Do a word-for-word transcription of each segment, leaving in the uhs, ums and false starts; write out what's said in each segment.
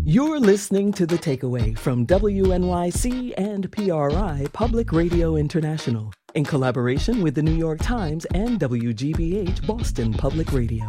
You're listening to The Takeaway from W N Y C and P R I Public Radio International in collaboration with The New York Times and W G B H Boston Public Radio.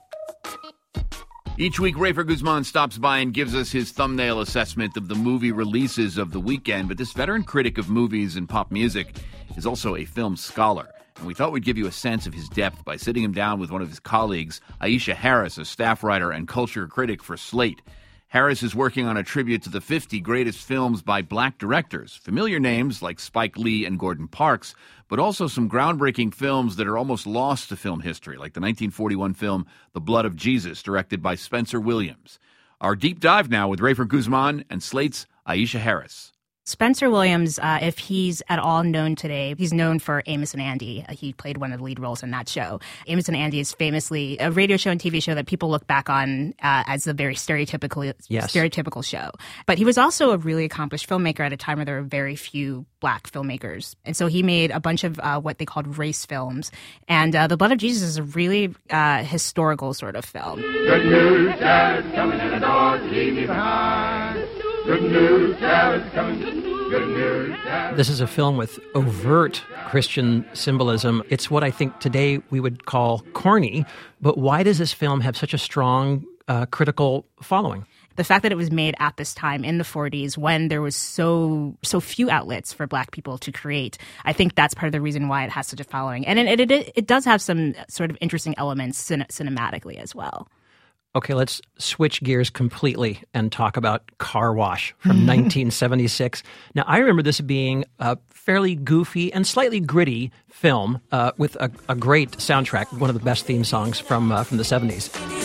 Each week, Rafer Guzman stops by and gives us his thumbnail assessment of the movie releases of the weekend. But this veteran critic of movies and pop music is also a film scholar. And we thought we'd give you a sense of his depth by sitting him down with one of his colleagues, Aisha Harris, a staff writer and culture critic for Slate. Harris is working on a tribute to the fifty greatest films by black directors, familiar names like Spike Lee and Gordon Parks, but also some groundbreaking films that are almost lost to film history, like the nineteen forty-one film The Blood of Jesus, directed by Spencer Williams. Our deep dive now with Rafer Guzman and Slate's Aisha Harris. Spencer Williams, uh, if he's at all known today, he's known for Amos and Andy. Uh, he played one of the lead roles in that show. Amos and Andy is famously a radio show and T V show that people look back on uh, as a very stereotypical, yes. stereotypical show. But he was also a really accomplished filmmaker at a time where there were very few black filmmakers. And so he made a bunch of uh, what they called race films. And uh, The Blood of Jesus is a really uh, historical sort of film. Good news, Dallas, coming to the door, leave me behind. Good news, Dallas, coming. Good news, Dallas. This is a film with overt Christian symbolism. It's what I think today we would call corny. But why does this film have such a strong uh, critical following? The fact that it was made at this time in the forties when there was so so few outlets for black people to create, I think that's part of the reason why it has such a following. And it it, it, it does have some sort of interesting elements cin- cinematically as well. Okay, let's switch gears completely and talk about Car Wash from nineteen seventy-six. Now, I remember this being a fairly goofy and slightly gritty film uh, with a, a great soundtrack, one of the best theme songs from uh, from the seventies.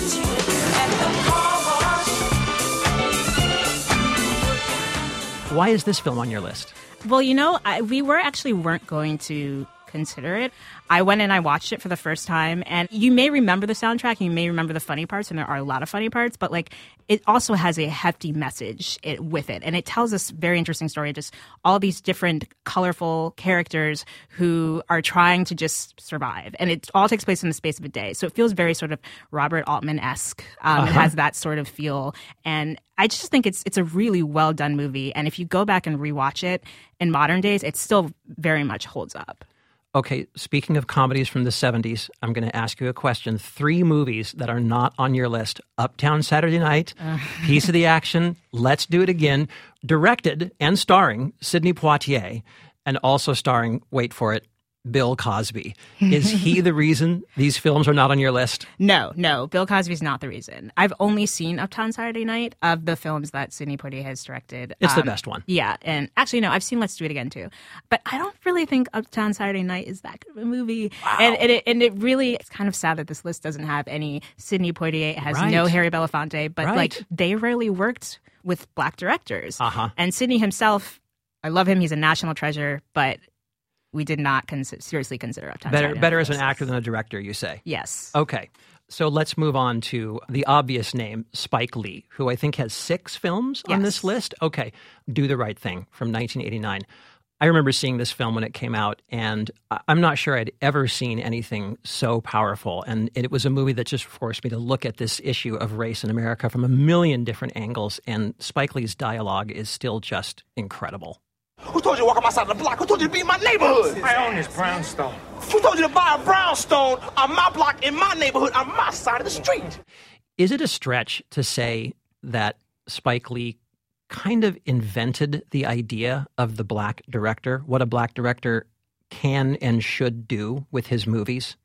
Why is this film on your list? Well, you know, I, we were actually weren't going to consider it. I went and I watched it for the first time, and you may remember the soundtrack, you may remember the funny parts, and there are a lot of funny parts, but like it also has a hefty message it, with it, and it tells this very interesting story, just all these different colorful characters who are trying to just survive, and it all takes place in the space of a day, so it feels very sort of Robert Altman-esque. Um, uh-huh. It has that sort of feel, and I just think it's it's a really well done movie, and if you go back and rewatch it in modern days, it still very much holds up. Okay, speaking of comedies from the seventies, I'm going to ask you a question. Three movies that are not on your list. Uptown Saturday Night, uh. Piece of the Action, Let's Do It Again, directed and starring Sidney Poitier, and also starring, wait for it, Bill Cosby. Is he the reason these films are not on your list? No, no. Bill Cosby's not the reason. I've only seen Uptown Saturday Night of the films that Sidney Poitier has directed. It's um, the best one. Yeah. And actually, no, I've seen Let's Do It Again, too. But I don't really think Uptown Saturday Night is that good of a movie. Wow. And, and, it, and it really, it's kind of sad that this list doesn't have any Sidney Poitier. It has right. no Harry Belafonte. But right. like, they rarely worked with black directors. Uh-huh. And Sidney himself, I love him. He's a national treasure. But we did not cons- seriously consider Uptown Better, Saturday better Night as an actor than a director, you say? Yes. Okay. So let's move on to the obvious name, Spike Lee, who I think has six films yes. on this list. Okay. Do the Right Thing from nineteen eighty-nine. I remember seeing this film when it came out, and I'm not sure I'd ever seen anything so powerful. And it was a movie that just forced me to look at this issue of race in America from a million different angles. And Spike Lee's dialogue is still just incredible. Who told you to walk on my side of the block? Who told you to be in my neighborhood? I own this brownstone. Who told you to buy a brownstone on my block in my neighborhood on my side of the street? Is it a stretch to say that Spike Lee kind of invented the idea of the black director, what a black director can and should do with his movies?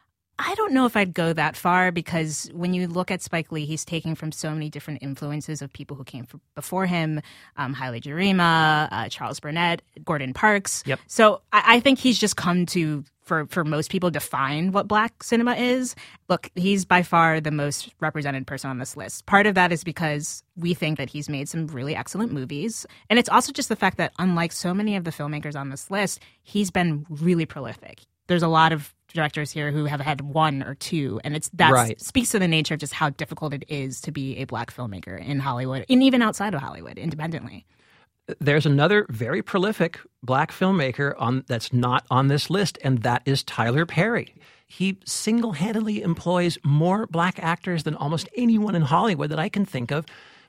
I don't know if I'd go that far, because when you look at Spike Lee, he's taking from so many different influences of people who came before him, um, Haile Gerima, uh, Charles Burnett, Gordon Parks. Yep. So I, I think he's just come to, for, for most people, define what black cinema is. Look, he's by far the most represented person on this list. Part of that is because we think that he's made some really excellent movies. And it's also just the fact that, unlike so many of the filmmakers on this list, he's been really prolific. There's a lot of directors here who have had one or two, and it's that right. speaks to the nature of just how difficult it is to be a black filmmaker in Hollywood, and even outside of Hollywood, independently. There's another very prolific black filmmaker on that's not on this list, and that is Tyler Perry. He single-handedly employs more black actors than almost anyone in Hollywood that I can think of.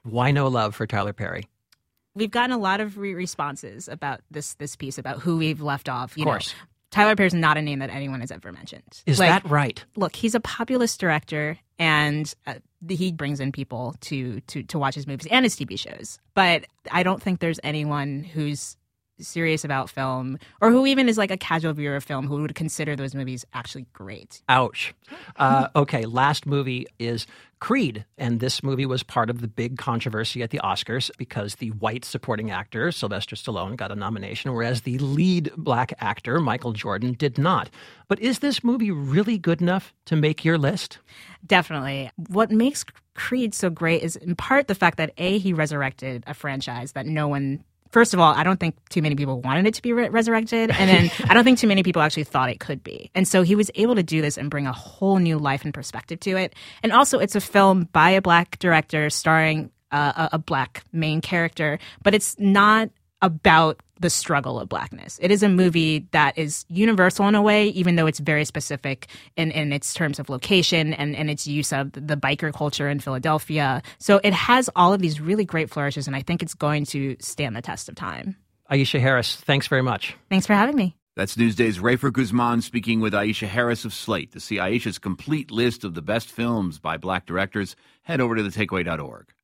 Why no love for Tyler Perry? We've gotten a lot of re- responses about this this piece, about who we've left off. You Of course. know, Tyler Perry's not a name that anyone has ever mentioned. Is Like, that right? Look, he's a populist director, and uh, he brings in people to, to, to watch his movies and his T V shows. But I don't think there's anyone who's serious about film, or who even is like a casual viewer of film, who would consider those movies actually great. Ouch. Uh, okay, last movie is Creed. And this movie was part of the big controversy at the Oscars because the white supporting actor, Sylvester Stallone, got a nomination, whereas the lead black actor, Michael Jordan, did not. But is this movie really good enough to make your list? Definitely. What makes Creed so great is in part the fact that, A, he resurrected a franchise that no one... First of all, I don't think too many people wanted it to be re- resurrected. And then I don't think too many people actually thought it could be. And so he was able to do this and bring a whole new life and perspective to it. And also, it's a film by a black director starring uh, a, a black main character. But it's not about the struggle of blackness. It is a movie that is universal in a way, even though it's very specific in, in its terms of location and, and its use of the biker culture in Philadelphia. So it has all of these really great flourishes, and I think it's going to stand the test of time. Aisha Harris, thanks very much. Thanks for having me. That's Newsday's Rafer Guzman speaking with Aisha Harris of Slate. To see Aisha's complete list of the best films by black directors, head over to the takeaway dot org.